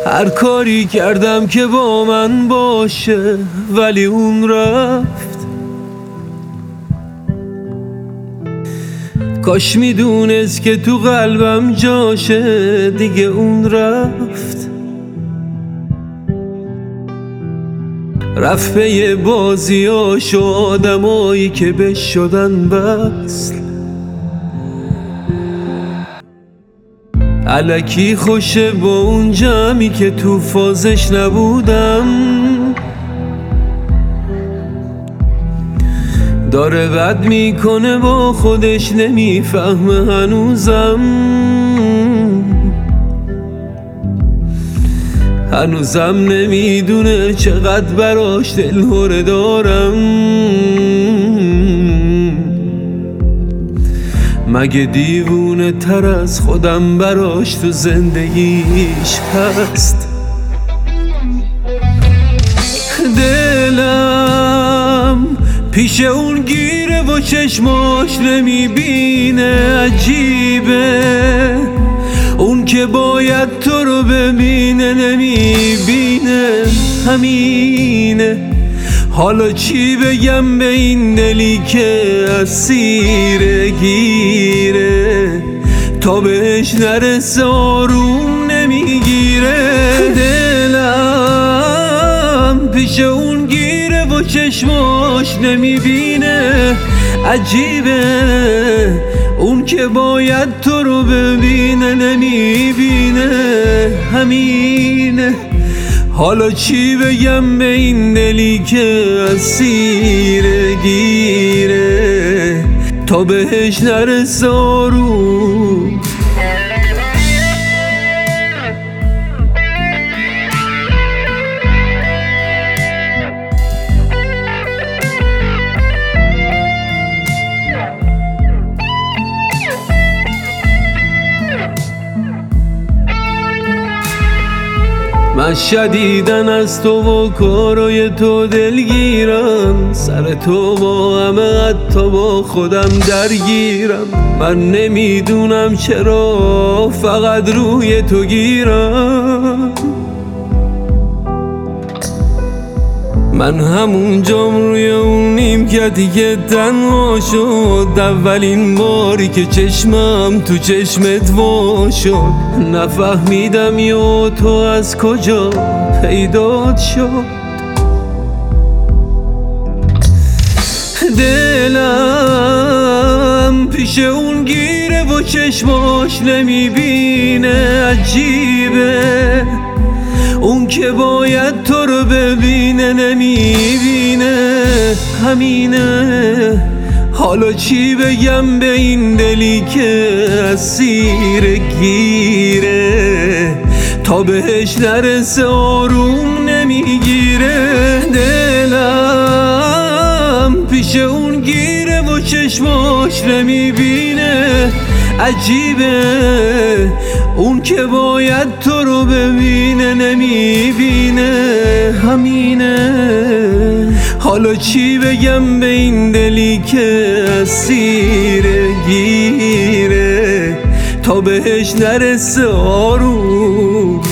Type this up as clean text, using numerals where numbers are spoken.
هر کاری کردم که با من باشه ولی اون رفت. کاش میدونست که تو قلبم جاشه دیگه اون رفت. رفت به یه بازیاش و آدمایی که بهش شدن وصل. الکی خوشه با اون جمعی که تو فازش نبودم. داره بد میکنه با خودش نمیفهمه هنوزم. نمیدونه چقدر براش دلهره دارم. مگه دیوونه تر از خودم براش تو زندگیش هست. دلم پیش اون گیره و چشماش نمیبینه. عجیبه اون که باید تو رو ببینه نمیبینه. همینه. حالا چی بگم به این دلی که اسیر گیره تا بهش نرسه آروم نمیگیره. دلم پیش اون گیره و چشماش نمیبینه. عجیبه اون که باید تو رو ببینه نمیبینه. همینه. حالا چی بگم به این دلی که اسیر گیره تا بهش نرسه آروم. من شدیدن از تو و کارای تو دلگیرم. سر تو با همه حتی با خودم درگیرم. من نمیدونم چرا فقط روی تو گیرم. من همونجام روی اون نیمکتی که تنها شد. اولین باری که چشمم تو چشمت وا شد. نفهمیدم یا تو از کجا پیدات شد. دلم پیش اون گیره و چشماش نمیبینه. عجیبه اون که باید تو رو ببینه نمیبینه. همینه. حالا چی بگم به این دلی که اسیر گیره تا بهش نرسه آروم نمیگیره. دلم پیش اون گیره و چشماش نمیبینه. عجیبه اون که باید تو رو ببینه نمیبینه. همینه. حالا چی بگم به این دلی که اسیر گیره تا بهش نرسه آروم.